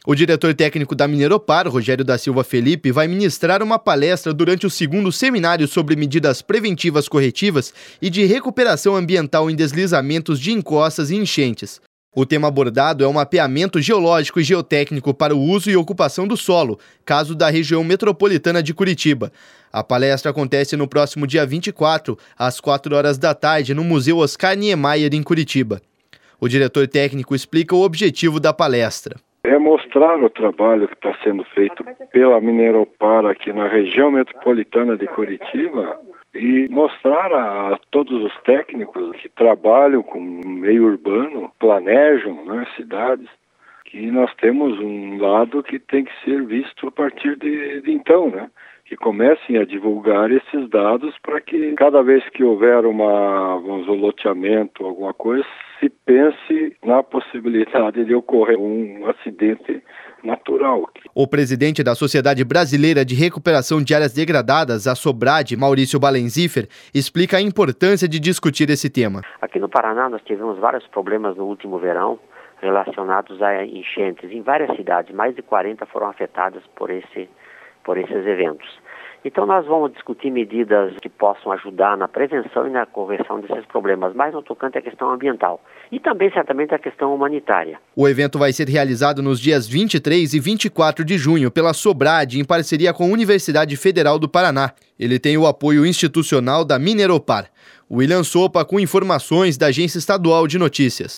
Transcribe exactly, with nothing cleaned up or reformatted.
O diretor técnico da Mineropar, Rogério da Silva Felipe, vai ministrar uma palestra durante o segundo seminário sobre medidas preventivas corretivas e de recuperação ambiental em deslizamentos de encostas e enchentes. O tema abordado é o mapeamento geológico e geotécnico para o uso e ocupação do solo, caso da região metropolitana de Curitiba. A palestra acontece no próximo dia vinte e quatro, às quatro horas da tarde, no Museu Oscar Niemeyer, em Curitiba. O diretor técnico explica o objetivo da palestra. É mostrar o trabalho que está sendo feito pela Mineropar aqui na região metropolitana de Curitiba e mostrar a todos os técnicos que trabalham com o meio urbano, planejam, né, cidades, que nós temos um lado que tem que ser visto a partir de, de então, né? Que comecem a divulgar esses dados para que cada vez que houver uma, vamos dizer, um loteamento, alguma coisa, se pense na possibilidade de ocorrer um acidente natural. O presidente da Sociedade Brasileira de Recuperação de Áreas Degradadas, a SOBRAD, Maurício Balenzífer, explica a importância de discutir esse tema. Aqui no Paraná nós tivemos vários problemas no último verão relacionados a enchentes. Em várias cidades, mais de quarenta foram afetadas por esse por esses eventos. Então nós vamos discutir medidas que possam ajudar na prevenção e na correção desses problemas, mais no tocante à questão ambiental e também certamente à questão humanitária. O evento vai ser realizado nos dias vinte e três e vinte e quatro de junho pela SOBRAD, em parceria com a Universidade Federal do Paraná. Ele tem o apoio institucional da Mineropar. William Sopa com informações da Agência Estadual de Notícias.